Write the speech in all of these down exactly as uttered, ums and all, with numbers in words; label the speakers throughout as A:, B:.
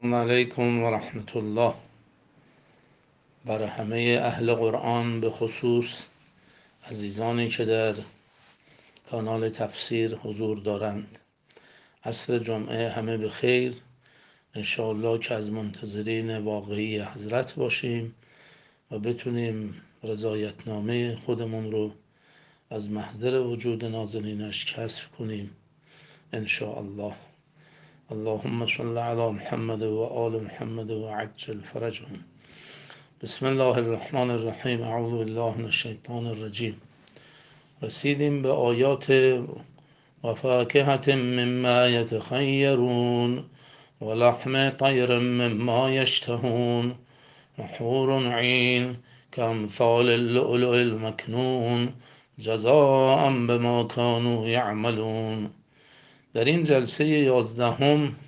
A: علیکم و رحمت الله بر همه اهل قرآن، به خصوص عزیزانی که در کانال تفسیر حضور دارند. عصر جمعه همه به خیر. انشاءالله که از منتظرین واقعی حضرت باشیم و بتونیم رضایتنامه خودمون رو از محضر وجود نازنینش کسب کنیم انشاءالله. اللهم صل علی محمد و آل محمد و عجل فرجهم. بسم الله الرحمن الرحیم. اعوذ بالله من الشیطان الرجیم. رسیدیم به آیات و فاکهة مما یتخیرون و لحم طیر مما یشتهون و حور عین کامثال اللؤلؤ المکنون جزاء بما كانوا یعملون. در این جلسه یازدهم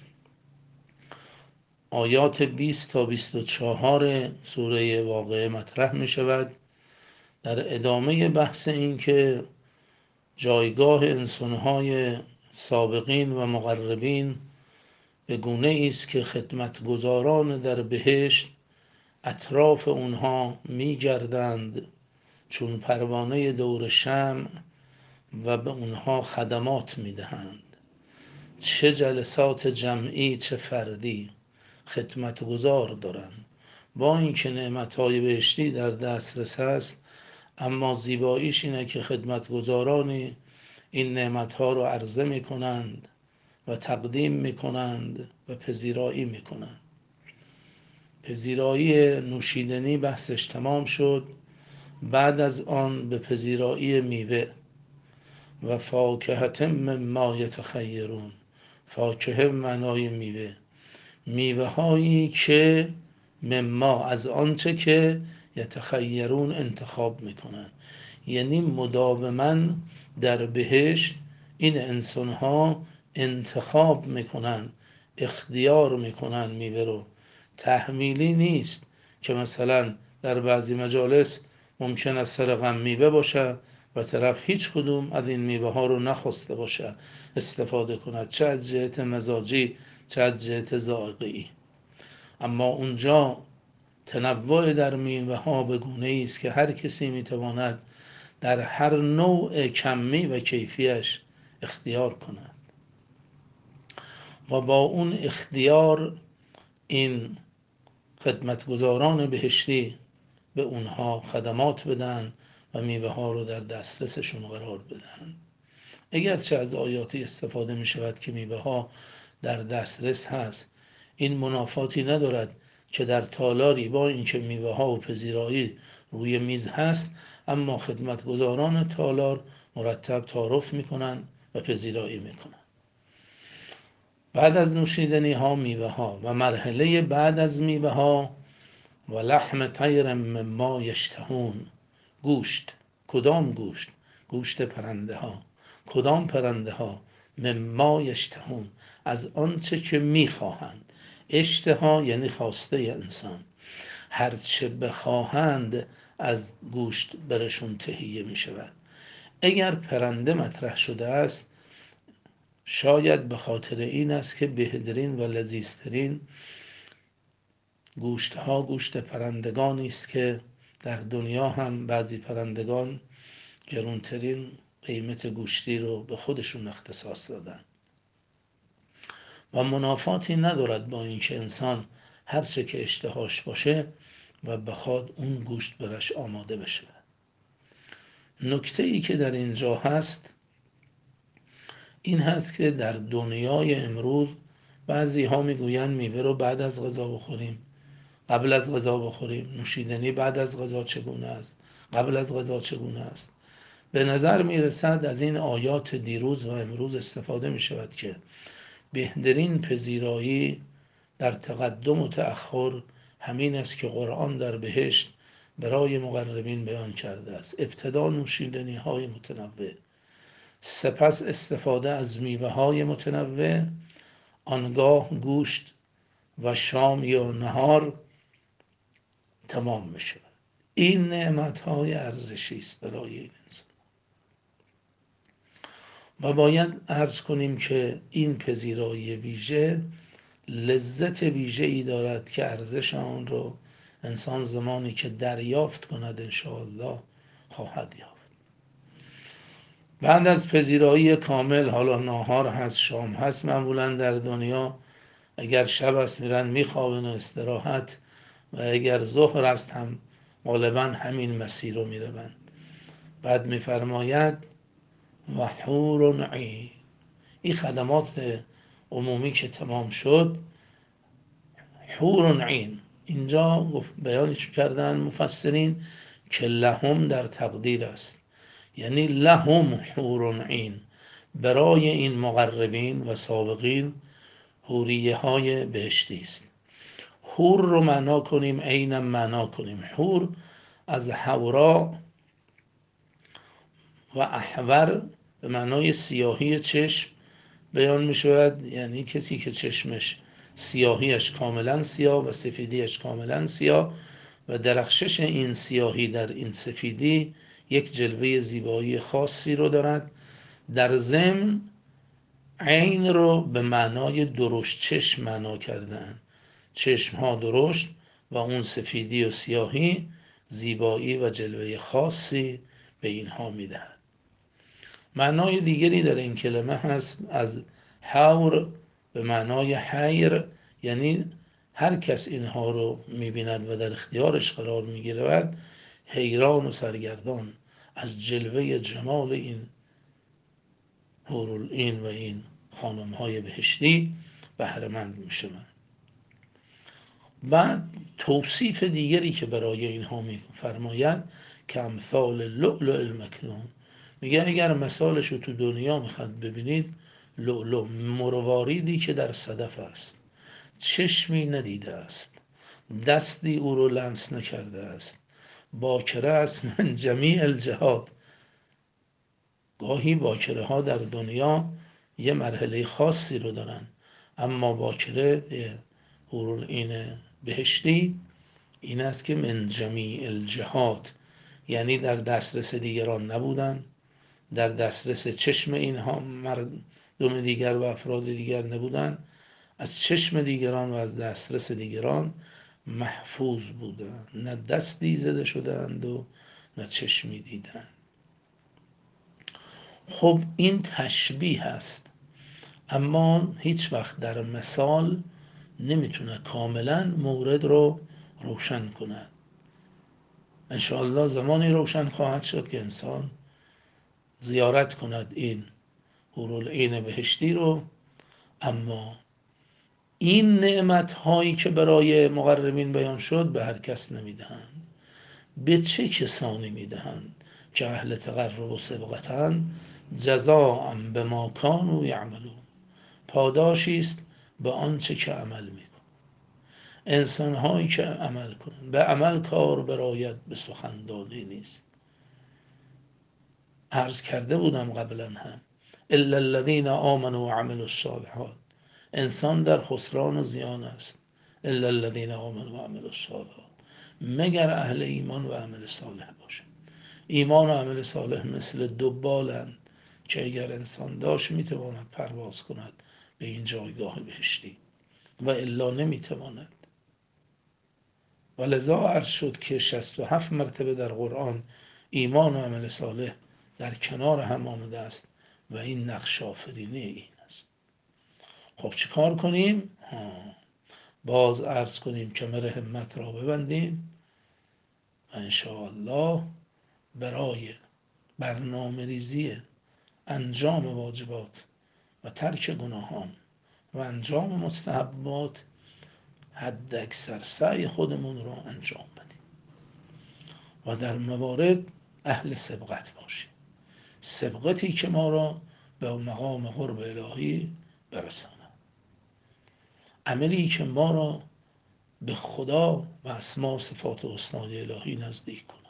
A: آیات بیست تا بیست و چهار سوره واقعه مطرح می شود، در ادامه بحث این که جایگاه انسانهای سابقین و مقربین به گونه است که خدمتگزاران در بهشت اطراف اونها می گردند چون پروانه دور شمع و به اونها خدمات می دهند. چه جلسات جمعی چه فردی خدمتگزار دارند. با اینکه نعمتهای بهشتی در دسترس است، اما زیباییش اینه که خدمتگزارانی این نعمتها رو عرضه می کنند و تقدیم می کنند و پذیرایی می کنند. پذیرایی نوشیدنی بحثش تمام شد. بعد از آن به پذیرایی میوه و فاکهة مما یتخیرون. فاکهه معنای میوه، میوه هایی که مما از آنچه که یتخیرون انتخاب میکنن، یعنی مداوما در بهشت این انسان ها انتخاب میکنن، اختیار میکنن میوه رو. تحمیلی نیست که مثلا در بعضی مجالس ممکن است سر غم میوه باشه و طرف هیچ کدوم از این میوه ها رو نخواسته باشه استفاده کند، چه از جهت مزاجی چه از جهت ذائقه‌ای. اما اونجا تنوع در میوه ها به گونه است که هر کسی میتواند در هر نوع کمی و کیفیش اختیار کند و با اون اختیار این خدمتگزاران بهشتی به اونها خدمات بدن و میوه ها رو در دسترسشون قرار بدن. اگرچه از آیاتی استفاده می شود که میوه ها در دسترس هست، این منافاتی ندارد که در تالاری با اینکه میوه ها و پذیرایی روی میز هست، اما خدمتگزاران تالار مرتب تعارف می کنند و پذیرایی می کنند. بعد از نوشیدنی ها میوه ها و مرحله بعد از میوه ها و لحم طیر مما یشتهون. گوشت. کدام گوشت؟ گوشت پرنده ها. کدام پرنده ها؟ مما یشتهون، از آنچه که میخواهند. اشتها یعنی خواسته انسان، هرچه بخواهند از گوشت برشون تهیه می شود. اگر پرنده مطرح شده است، شاید به خاطر این است که بهترین و لذیذترین گوشت ها گوشت پرندگانی است که در دنیا هم بعضی پرندگان گرانترین قیمت گوشتی رو به خودشون اختصاص دادن و منافاتی ندارد با اینکه انسان هرچه که اشتهاش باشه و بخواد اون گوشت برش آماده بشه. نکته ای که در اینجا هست این هست که در دنیای امروز بعضی ها میگویند میوه رو بعد از غذا بخوریم، قبل از غذا بخوریم. نوشیدنی بعد از غذا چگونه است، قبل از غذا چگونه است. به نظر می رسد از این آیات دیروز و امروز استفاده می شود که بهترین پذیرایی در تقدم و تأخر همین است که قرآن در بهشت برای مقربین بیان کرده است. ابتدا نوشیدنی های متنوع، سپس استفاده از میوه های متنوع، آنگاه گوشت و شام یا نهار تمام می شود. این نعمت های ارزشی است برای این انسان و باید عرض کنیم که این پذیرایی ویژه لذت ویژه‌ای دارد که ارزش آن رو انسان زمانی که دریافت کند انشاءالله خواهد یافت. بعد از پذیرایی کامل، حالا ناهار هست، شام هست، معمولا در دنیا اگر شب است میرن میخوابن و استراحت، و اگر ظهر است هم غالبا همین مسیر رو میروند. بعد میفرماید و حور عین. این خدمات عمومی که تمام شد، حور عین اینجا بیانش کردن مفسرین که لهم در تقدیر است، یعنی لهم حور عین، برای این مقربین و سابقین حوریه های بهشتی است. حور رو معنا کنیم، عینم معنا کنیم. حور از حورا و احور به معنای سیاهی چشم بیان می شود، یعنی کسی که چشمش سیاهیش کاملا سیاه و سفیدیش کاملا سیاه و درخشش این سیاهی در این سفیدی یک جلوه زیبایی خاصی رو دارد. در ضمن عین رو به معنای درشت چشم معنا کردن، چشم ها درشت و اون سفیدی و سیاهی زیبایی و جلوه خاصی به اینها میدهد. معنای دیگری در این کلمه هست از حور به معنای حیر، یعنی هر کس اینها رو میبیند و در اختیارش قرار میگیرد حیران و سرگردان از جلوه جمال این حورالعین و این خانم های بهشتی بهره‌مند میشوند. بعد توصیف دیگری که برای اینها میفرماید که امثال لؤلؤ المکنون، میگه اگر مثالش رو تو دنیا میخواد ببینید، لؤلؤ مرواریدی که در صدف است، چشمی ندیده است، دستی او رو لمس نکرده است، باکره است من جمیع الجهات. گاهی باکره ها در دنیا یه مرحله خاصی رو دارن، اما باکره حورالعین بهشتی این است که من جمیع الجهات، یعنی در دسترس دیگران نبودن، در دسترس چشم اینها مردم دیگر و افراد دیگر نبودن، از چشم دیگران و از دسترس دیگران محفوظ بودند، نه دستی زده شدند و نه چشمی دیدند. خب این تشبیه هست، اما هیچ وقت در مثال نمیتونه کاملا مورد رو روشن کند. انشاءالله زمانی روشن خواهد شد که انسان زیارت کند این حورالعین بهشتی رو، اما این نعمت هایی که برای مقربین بیان شد به هر کس نمیدهند. به چه کسانی میدهند؟ که اهل تقرب و سبقتن جزاء بما کانوا یعملون، پاداشی است به آنچه که عمل میکنند. انسان هایی که عمل کنند، به عمل کار براید به سخندانی نیست. عرض کرده بودم قبلا هم الا الذین آمنوا و عملوا الصالحات، انسان در خسران و زیان است. الا الذین آمنوا و عملوا الصالحات، مگر اهل ایمان و عمل صالح باشند. ایمان و عمل صالح مثل دو بالند که اگر انسان داشت میتواند پرواز کند به این جایگاه بهشتی و الا نمیتواند. و لذا عرض شد که شصت و هفت مرتبه در قرآن ایمان و عمل صالح در کنار هم آمده است و این نقش آفرینی این است. خب چه کار کنیم؟ ها. باز عرض کنیم کمر همت را ببندیم و انشاءالله برای برنامه ریزی انجام واجبات و ترک گناهان و انجام مستحبات حد اکثر سعی خودمون رو انجام بدیم و در موارد اهل سبقت باشیم، سبقتی که ما را به مقام قرب الهی برساند، عملی که ما را به خدا و اسما و صفات و حسنای الهی نزدیک کند.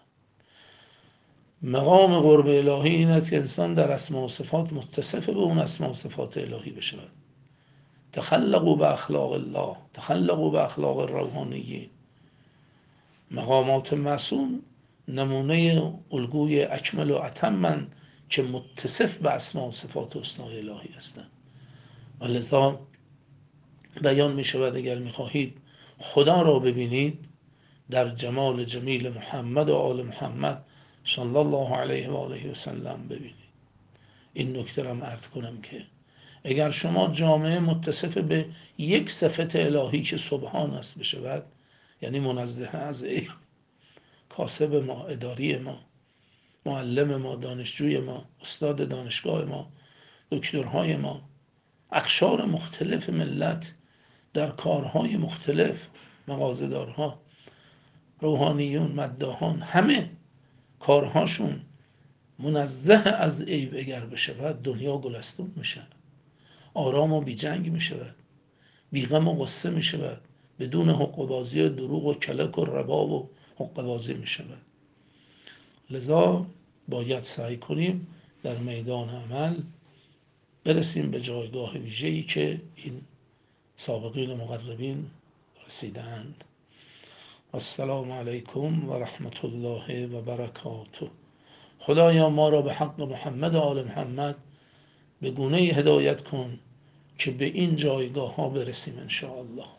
A: مقام قرب الهی این است که انسان در اسما و صفات متصف به اون اسما و صفات الهی بشود. تخلقوا به اخلاق الله، تخلقوا به اخلاق الروحانیین. مقامات معصوم نمونه الگوی اکمل و اتمن که متصف به اسما و صفات حسنای الهی هستند و لذا بیان می شود اگر می خواهید خدا را ببینید در جمال جمیل محمد و آل محمد صلی الله علیه و آله و سلم ببینید. این نکته را عرض کنم که اگر شما جامعه متصف به یک صفت الهی که سبحان است بشود، یعنی منزه از عیب، کاسب ما، اداری ما، معلم ما، دانشجوی ما، استاد دانشگاه ما، دکترهای ما، اقشار مختلف ملت در کارهای مختلف، مغازه‌دارها، روحانیون، مداحان، همه کارهاشون منزه از عیب اگر بشود، دنیا گلستون میشه، آرام و بی جنگ میشود، بی غم و غصه میشود، بدون حقه‌بازی و دروغ و کلک و رباب و حقه‌بازی میشود. لذا باید سعی کنیم در میدان عمل برسیم به جایگاه ویژه‌ای که این سابقین مقربین رسیدند. السلام علیکم و رحمت الله و برکاته. خدایا ما را به حق محمد و آل محمد به گونه هدایت کن که به این جایگاه ها برسیم ان شاء الله.